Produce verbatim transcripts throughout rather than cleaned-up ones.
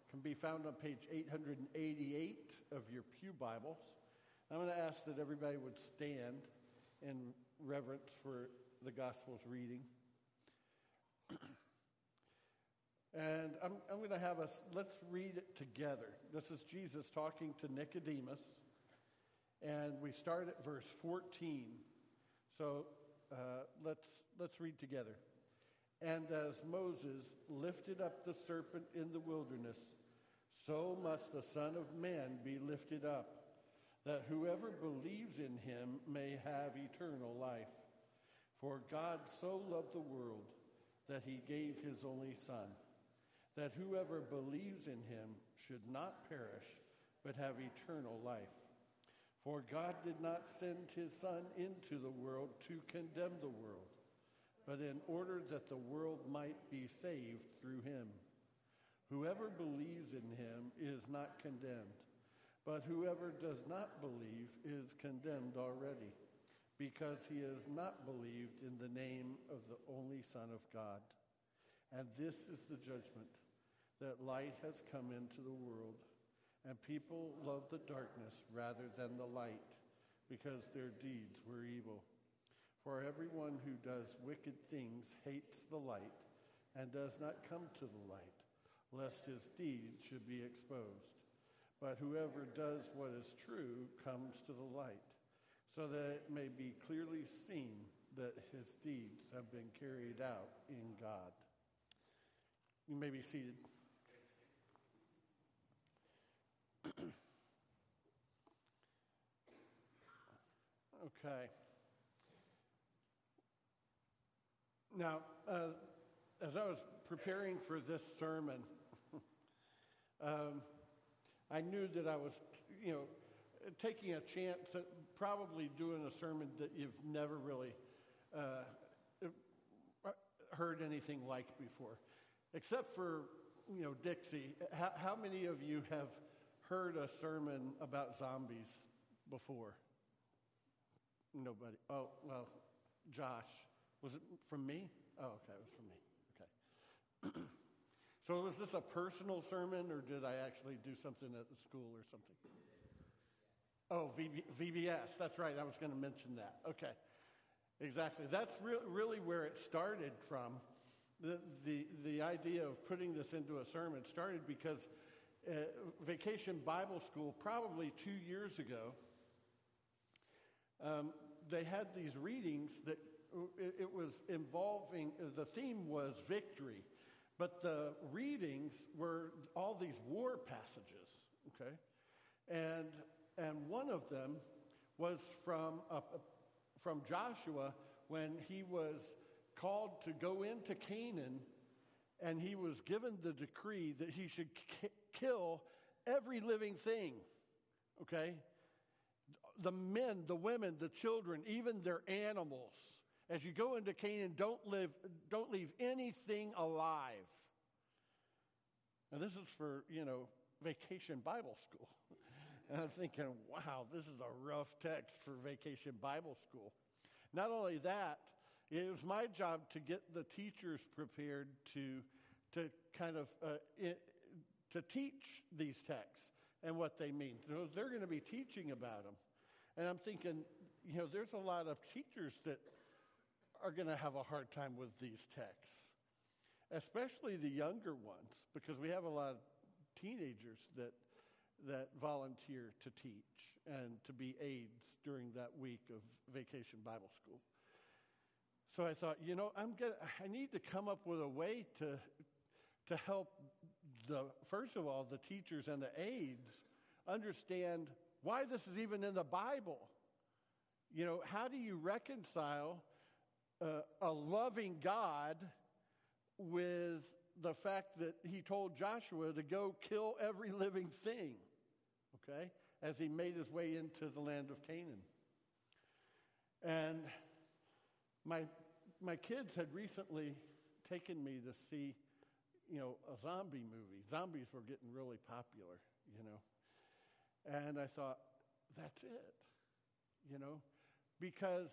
can be found on page eight eighty-eight of your pew Bibles. I'm going to ask that everybody would stand in reverence for the Gospel's reading. And I'm, I'm going to have us, let's read it together. This is Jesus talking to Nicodemus, and we start at verse fourteen. So uh, let's let's read together. And as Moses lifted up the serpent in the wilderness, so must the Son of Man be lifted up, that whoever believes in him may have eternal life. For God so loved the world that he gave his only Son, that whoever believes in him should not perish, but have eternal life. For God did not send his Son into the world to condemn the world, but in order that the world might be saved through him. Whoever believes in him is not condemned, but whoever does not believe is condemned already, because he has not believed in the name of the only Son of God. And this is the judgment, that light has come into the world, and people love the darkness rather than the light, because their deeds were evil. For everyone who does wicked things hates the light and does not come to the light, lest his deeds should be exposed. But whoever does what is true comes to the light, so that it may be clearly seen that his deeds have been carried out in God. You may be seated. Okay. Now, uh, as I was preparing for this sermon, um, I knew that I was, you know, taking a chance at probably doing a sermon that you've never really uh, heard anything like before, except for, you know, Dixie. How, how many of you have heard a sermon about zombies before? Nobody. Oh, well, Josh. Was it from me? Oh, okay, it was from me. Okay. So was this a personal sermon, or did I actually do something at the school or something? Oh, V B S. That's right. I was going to mention that. Okay. Exactly. That's re- really where it started from. The, the, the idea of putting this into a sermon started because uh, Vacation Bible School, probably two years ago, um, they had these readings that it, it was involving, the theme was victory, but the readings were all these war passages, okay? And and one of them was from uh, from Joshua when he was called to go into Canaan, and he was given the decree that he should k- kill every living thing, okay? The men, the women, the children, even their animals. As you go into Canaan, don't live, don't leave anything alive. Now, this is for, you know, Vacation Bible School. And I'm thinking, wow, this is a rough text for Vacation Bible School. Not only that, it was my job to get the teachers prepared to, to kind of, uh, it, to teach these texts and what they mean. So they're going to be teaching about them. And I'm thinking, you know, there's a lot of teachers that are going to have a hard time with these texts, especially the younger ones, because we have a lot of teenagers that that volunteer to teach and to be aides during that week of Vacation Bible School. So I thought, you know, I'm gonna, I need to come up with a way to to help the first of all the teachers and the aides understand why this is even in the Bible. You know, how do you reconcile Uh, a loving God with the fact that he told Joshua to go kill every living thing, okay, as he made his way into the land of Canaan. And my my kids had recently taken me to see, you know, a zombie movie. Zombies were getting really popular, you know. And I thought, that's it, you know, because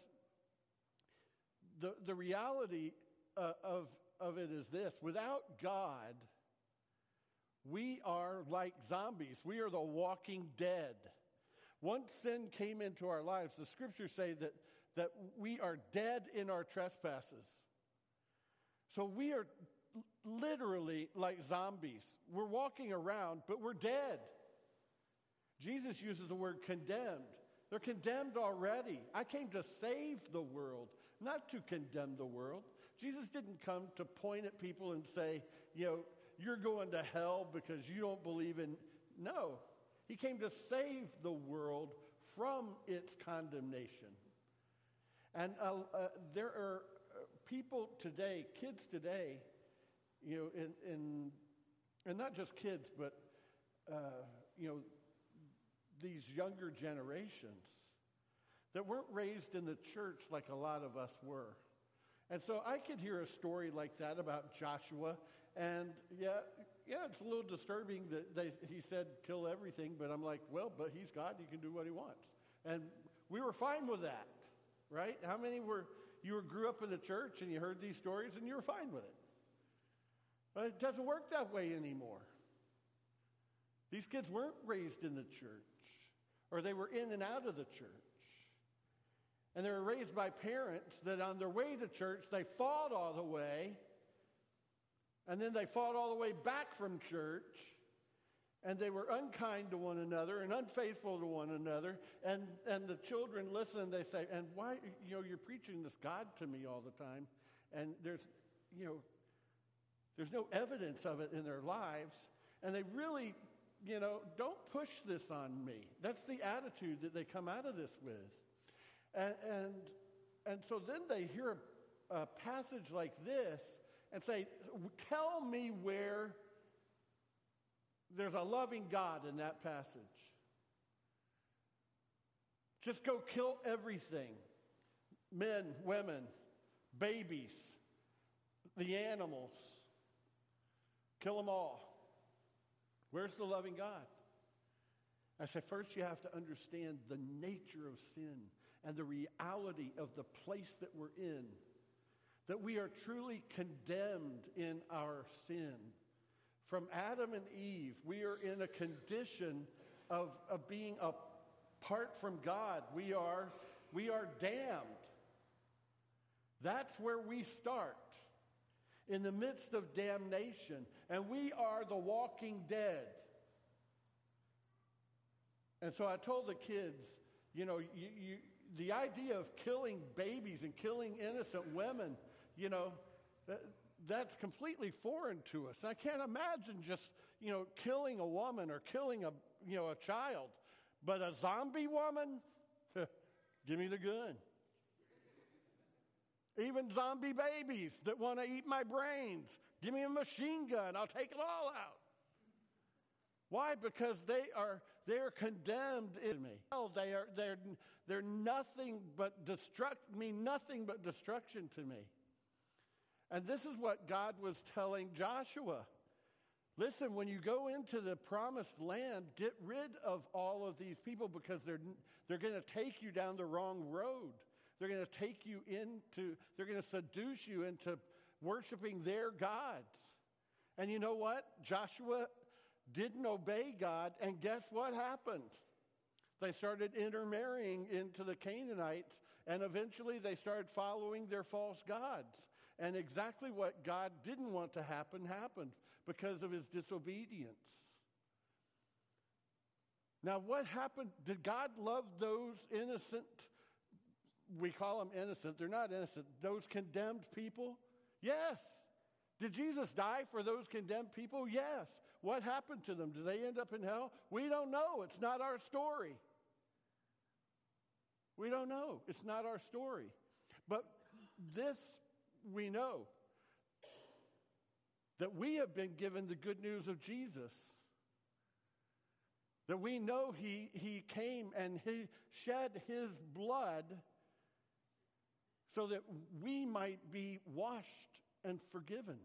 The the reality uh, of of it is this: without God, We are like zombies. We are the walking dead. Once sin came into our lives, the scriptures say that, that we are dead in our trespasses. So we are literally like zombies. We're walking around, but we're dead. Jesus uses the word condemned. They're condemned already. I came to save the world, not to condemn the world. Jesus didn't come to point at people and say, you know, you're going to hell because you don't believe in... No. He came to save the world from its condemnation. And uh, uh, there are people today, kids today, you know, in, in and not just kids, but, uh, you know, these younger generations that weren't raised in the church like a lot of us were. And so I could hear a story like that about Joshua, and yeah, yeah, it's a little disturbing that they, he said, kill everything, but I'm like, well, but he's God, he can do what he wants. And we were fine with that, right? How many were, you were, grew up in the church and you heard these stories and you were fine with it? But it doesn't work that way anymore. These kids weren't raised in the church, or they were in and out of the church. And they were raised by parents that on their way to church, they fought all the way, and then they fought all the way back from church, and they were unkind to one another and unfaithful to one another, and, and the children listen and they say, and why, you know, you're preaching this God to me all the time, and there's, you know, there's no evidence of it in their lives, and they really, you know, don't push this on me. That's the attitude that they come out of this with. And, and and so then they hear a, a passage like this and say, tell me where there's a loving God in that passage. Just go kill everything. Men, women, babies, the animals. Kill them all. Where's the loving God? I say, first you have to understand the nature of sin and the reality of the place that we're in, that we are truly condemned in our sin. From Adam and Eve, we are in a condition of, of being apart from God. We are, we are damned. That's where we start, in the midst of damnation. And we are the walking dead. And so I told the kids, you know, you, you the idea of killing babies and killing innocent women, you know, that, that's completely foreign to us. I can't imagine just, you know, killing a woman or killing a, you know, a child. But a zombie woman, give me the gun. Even zombie babies that want to eat my brains, give me a machine gun. I'll take it all out. Why? Because they are they're condemned in me. They are they're they're nothing but destruct mean nothing but destruction to me. And this is what God was telling Joshua. Listen, when you go into the promised land, get rid of all of these people because they're they're going to take you down the wrong road. They're going to take you into they're going to seduce you into worshiping their gods. And you know what? Joshua didn't obey God, and guess what happened? They started intermarrying into the Canaanites, and eventually they started following their false gods. And exactly what God didn't want to happen happened because of his disobedience. Now, what happened? Did God love those innocent, we call them innocent, they're not innocent, those condemned people? Yes. Did Jesus die for those condemned people? Yes. What happened to them? Did they end up in hell? We don't know. It's not our story. We don't know. It's not our story. But this we know, that we have been given the good news of Jesus. That we know he, he came and he shed his blood so that we might be washed and forgiven.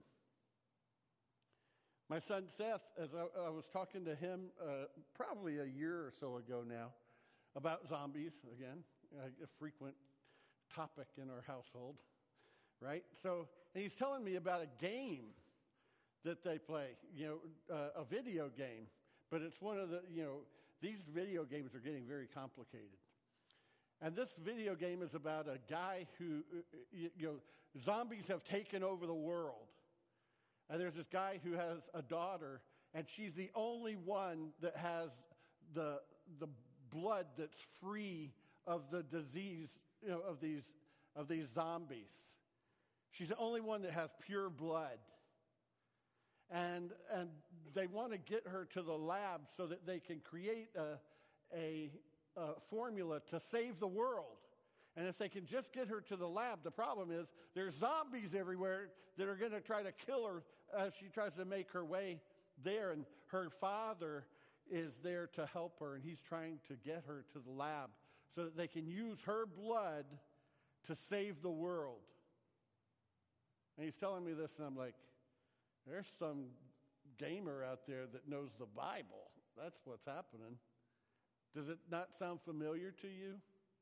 My son Seth, as I, I was talking to him uh, probably a year or so ago now about zombies, again, a frequent topic in our household, right? So, and he's telling me about a game that they play, you know, uh, a video game. But it's one of the, you know, these video games are getting very complicated. And this video game is about a guy who, you know, zombies have taken over the world. And there's this guy who has a daughter, and she's the only one that has the the blood that's free of the disease, you know, of these of these zombies. She's the only one that has pure blood. And and they want to get her to the lab so that they can create a a Uh, formula to save the world. And if they can just get her to the lab, the problem is there's zombies everywhere that are going to try to kill her as she tries to make her way there. And her father is there to help her, and he's trying to get her to the lab so that they can use her blood to save the world. And he's telling me this, and I'm like, there's some gamer out there that knows the Bible. That's what's happening. Does it not sound familiar to you?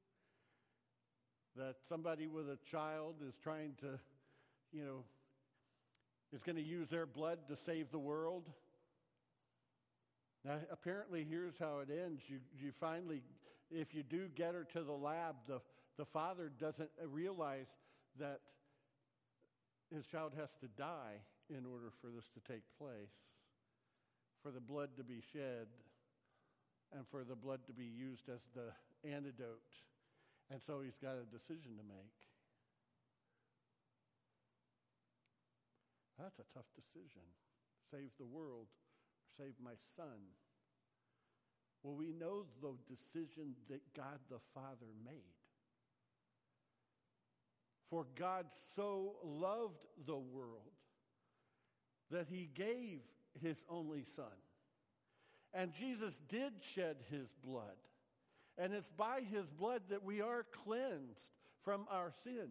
That somebody with a child is trying to, you know, is going to use their blood to save the world? Now, apparently, here's how it ends. You, you finally, if you do get her to the lab, the, the father doesn't realize that his child has to die in order for this to take place, for the blood to be shed, and for the blood to be used as the antidote. And so he's got a decision to make. That's a tough decision. Save the world or save my son. Well, we know the decision that God the Father made. For God so loved the world that he gave his only son. And Jesus did shed his blood. And it's by his blood that we are cleansed from our sin.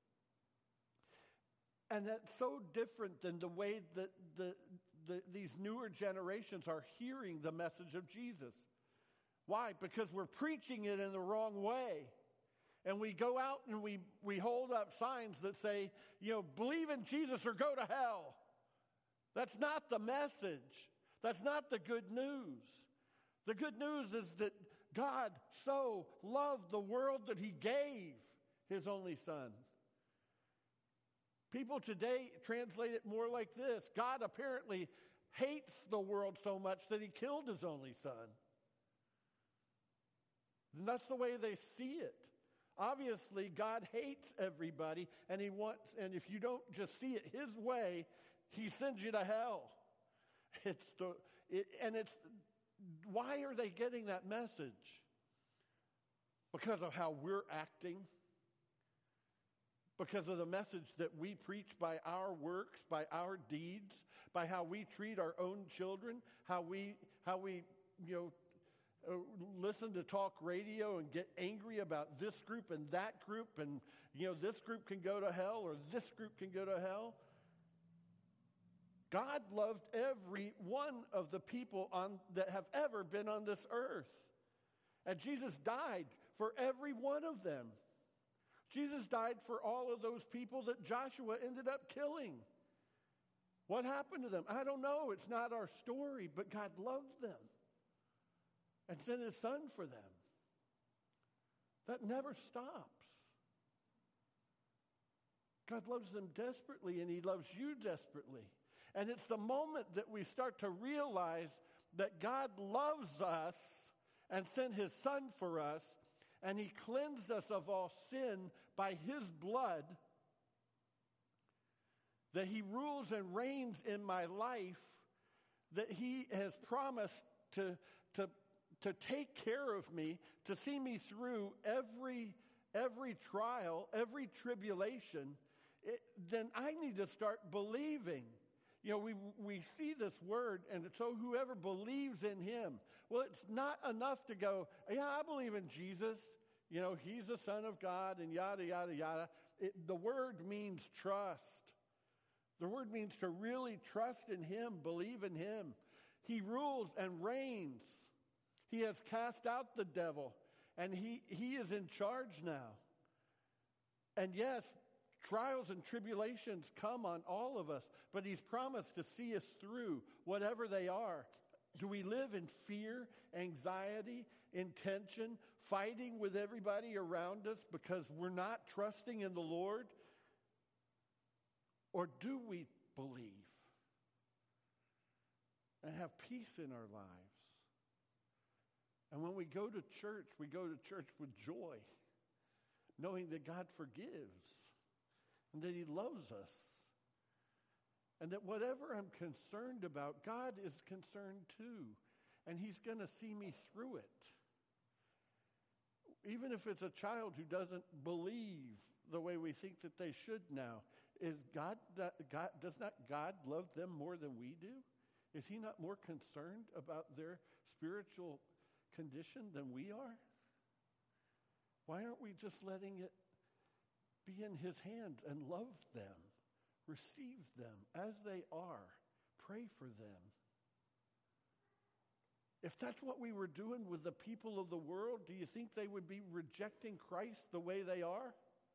And that's so different than the way that the, the, these newer generations are hearing the message of Jesus. Why? Because we're preaching it in the wrong way. And we go out and we, we hold up signs that say, you know, believe in Jesus or go to hell. That's not the message. That's not the good news. The good news is that God so loved the world that he gave his only son. People today translate it more like this. God apparently hates the world so much that he killed his only son. And that's the way they see it. Obviously, God hates everybody, and he wants, and if you don't just see it his way, he sends you to hell. It's the, it, and it's, why are they getting that message? Because of how we're acting. Because of the message that we preach by our works, by our deeds, by how we treat our own children, how we, how we, you know, uh, listen to talk radio and get angry about this group and that group, and, you know, this group can go to hell or this group can go to hell. God loved every one of the people on that have ever been on this earth. And Jesus died for every one of them. Jesus died for all of those people that Joshua ended up killing. What happened to them? I don't know. It's not our story, but God loved them and sent his son for them. That never stops. God loves them desperately, and he loves you desperately. And it's the moment that we start to realize that God loves us and sent his son for us, and he cleansed us of all sin by his blood, that he rules and reigns in my life, that he has promised to, to, to take care of me, to see me through every, every trial, every tribulation, it, then I need to start believing. You know, we we see this word, and so whoever believes in him. Well, it's not enough to go, yeah, I believe in Jesus. You know, he's the Son of God, and yada, yada, yada. It, the word means trust. The word means to really trust in him, believe in him. He rules and reigns. He has cast out the devil, and he, he is in charge now. And yes, Trials and tribulations come on all of us, but he's promised to see us through whatever they are. Do we live in fear, anxiety, intention, fighting with everybody around us because we're not trusting in the Lord? Or do we believe and have peace in our lives? And when we go to church, we go to church with joy, knowing that God forgives and that he loves us. And that whatever I'm concerned about, God is concerned too. And he's going to see me through it. Even if it's a child who doesn't believe the way we think that they should now, is God, God does not God love them more than we do? Is he not more concerned about their spiritual condition than we are? Why aren't we just letting it be in his hands and love them? Receive them as they are. Pray for them. If that's what we were doing with the people of the world, do you think they would be rejecting Christ the way they are?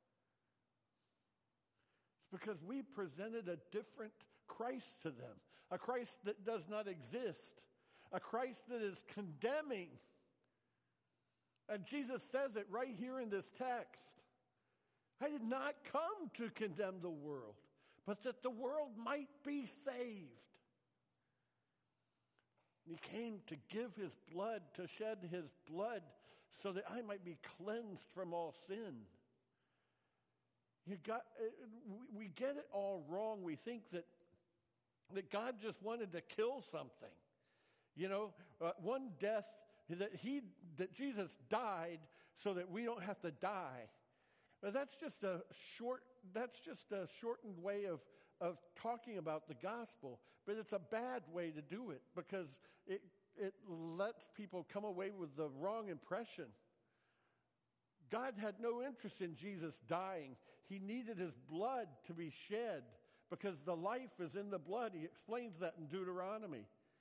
It's because we presented a different Christ to them. A Christ that does not exist. A Christ that is condemning. And Jesus says it right here in this text. I did not come to condemn the world, but that the world might be saved. He came to give his blood, to shed his blood, so that I might be cleansed from all sin. You got, we get it all wrong. We think that, that God just wanted to kill something. You know, uh, one death, that he, that Jesus died so that we don't have to die. But that's just a short, that's just a shortened way of, of talking about the gospel. But it's a bad way to do it because it, it lets people come away with the wrong impression. God had no interest in Jesus dying. He needed his blood to be shed because the life is in the blood. He explains that in Deuteronomy.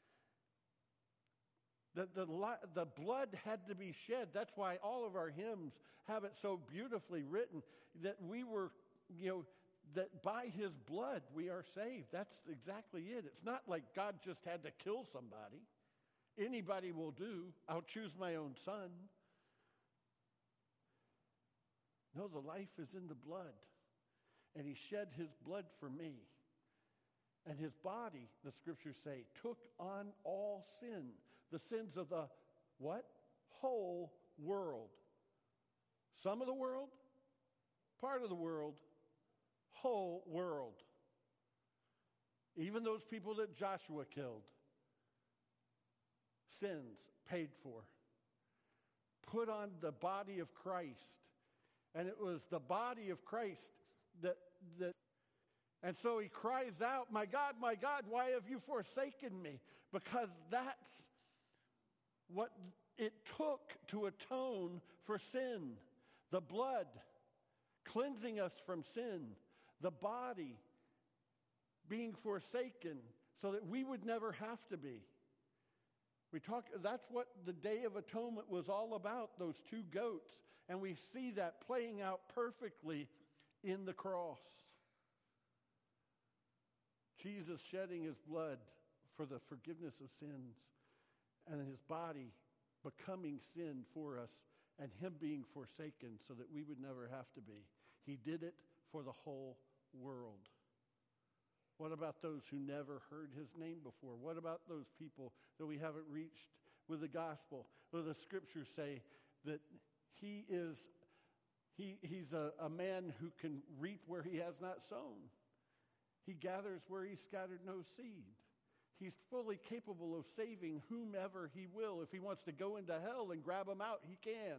The, the, the blood had to be shed. That's why all of our hymns have it so beautifully written that we were, you know, that by his blood we are saved. That's exactly it. It's not like God just had to kill somebody. Anybody will do. I'll choose my own son. No, the life is in the blood. And he shed his blood for me. And his body, the scriptures say, took on all sin. The sins of the what? Whole world. Some of the world, part of the world, whole world. Even those people that Joshua killed. Sins paid for. Put on the body of Christ. And it was the body of Christ that, that and so he cries out, my God, my God, why have you forsaken me? Because that's what it took to atone for sin. The blood cleansing us from sin. The body being forsaken so that we would never have to be. We talk, that's what the Day of Atonement was all about, those two goats. And we see that playing out perfectly in the cross. Jesus shedding his blood for the forgiveness of sins, and his body becoming sin for us, and him being forsaken so that we would never have to be. He did it for the whole world. What about those who never heard his name before? What about those people that we haven't reached with the gospel? Well, the scriptures say that he is, he, he's a, a man who can reap where he has not sown. He gathers where he scattered no seed. He's fully capable of saving whomever he will. If he wants to go into hell and grab them out, he can.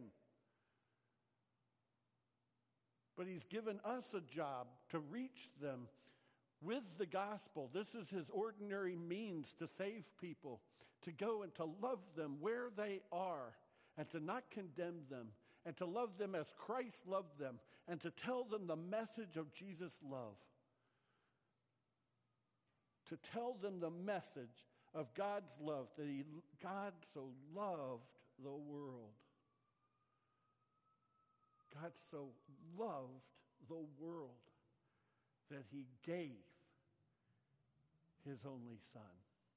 But he's given us a job to reach them with the gospel. This is his ordinary means to save people, to go and to love them where they are, and to not condemn them, and to love them as Christ loved them, and to tell them the message of Jesus' love. To tell them the message of God's love, that he, God so loved the world. God so loved the world that he gave his only son.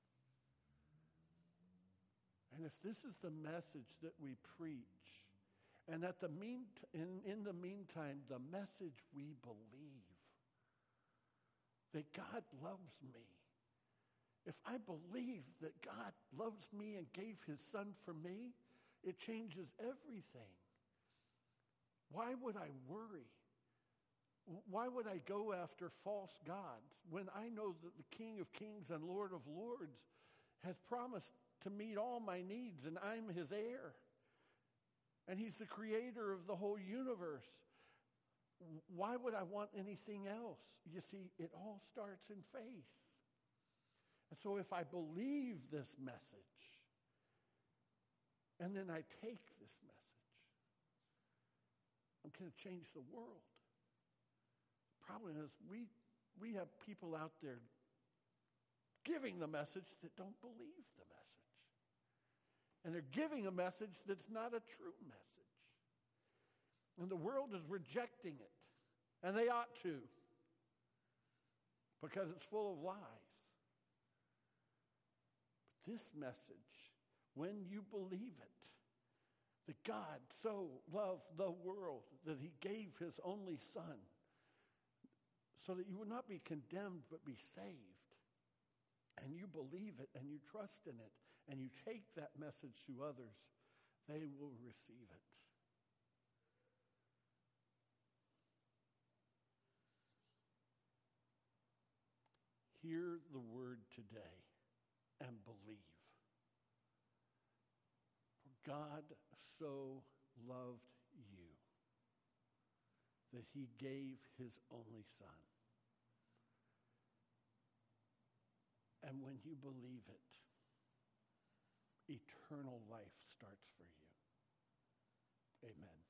And if this is the message that we preach, and at the mean, in, in the meantime, the message we believe, that God loves me. If I believe that God loves me and gave his son for me, it changes everything. Why would I worry? Why would I go after false gods when I know that the King of Kings and Lord of Lords has promised to meet all my needs, and I'm his heir? And he's the creator of the whole universe. Why would I want anything else? You see, it all starts in faith. And so if I believe this message, and then I take this message, I'm going to change the world. The problem is we, we have people out there giving the message that don't believe the message. And they're giving a message that's not a true message. And the world is rejecting it. And they ought to. Because it's full of lies. But this message, when you believe it, that God so loved the world that he gave his only son so that you would not be condemned but be saved, and you believe it and you trust in it and you take that message to others, they will receive it. Hear the word today and believe. For God so loved you that he gave his only son. And when you believe it, eternal life starts for you. Amen.